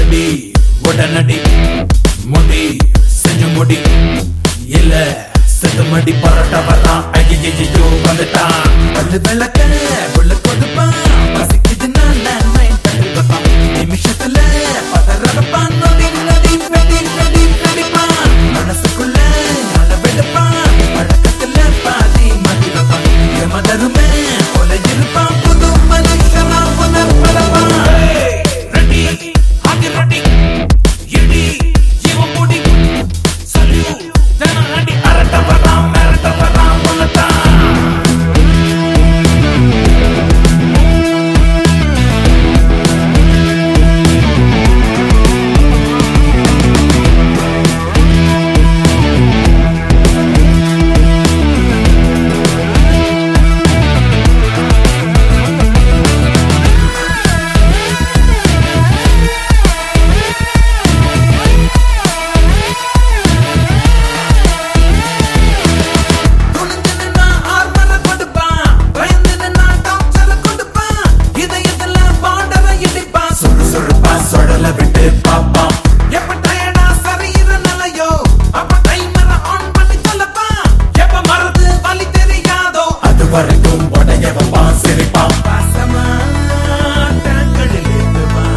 அடி உடனடி முடி செஞ்சு முடி இல்ல செத்துமடி பரோட்டா வரான் ஐயோ வந்துட்டான் பல்லு விளக்க உள்ள கொடுப்பான் பசிக்குது நான் மைண்ட் பண்ணி வைப்பான் நிமிஷத்துல பதறப்பான் நொடி நொடி வெடி நொடி வெடிப்பான் மனசுக்குள்ள நாள வெடுப்பான் பழக்கத்துல பாதி மாட்டி வைப்பான் எமதருமே கொல இருப்பான் புது மனுஷனா புனர்படப்பான் ரெடி ஆகி ரெடி இடி இவன் முடி சல்யூ அடி அரட்ட வரான் மிரட்ட வரான் உன்னதான் சொடல விட்டு பாப்பான் எப்ப டயர்டா சரீர நிலையோ அப்ப டைமர ஆன் பண்ணி சொல்லப்பான் எப்ப மறந்து வலி தெரியாதோ அது வரைக்கும் உடைய வைப்பான் சிரிப்பான் பாசமா டேங்கடில் ஏத்துவா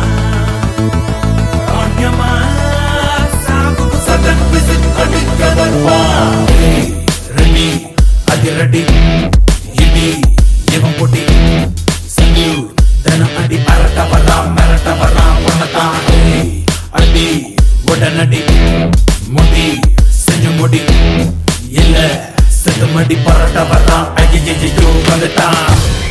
ஆன்யமா சாகுக்கு சடன் விசிட் அடிக்கதப்பா ரெடி அதிரடி இடி இவன் பொட்டி சல்யூ தினம் அடி அரட்ட வரான் மிரட்ட வரான் உன்னதான் அடி உடனடி முடி செஞ்சு முடி இல்ல செத்துமடி பரோட்டா வரான் ஐயோ வந்துட்டான்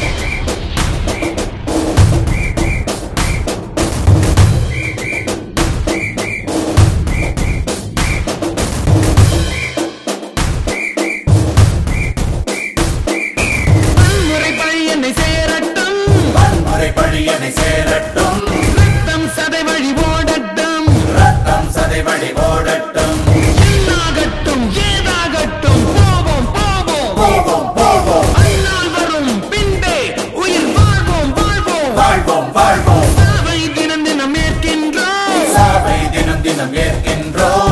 பழியனை சேரட்டும் ரத்தம் சதை வழி ஓடட்டும் ரத்தம் சதை வழி ஓடட்டும் என்னாகட்டும் ஏதாகட்டும் போவோம் போவோம் போவோம் போவோம் அந்நாள் வரும் பின்பே உயிர் வாழ்வோம் வாழ்வோம் வாழ்வோம் வாழ்வோம் சாவை தினம் தினம் ஏற்கின்றோம் சாவை தினம் தினம் ஏற்கின்றோம்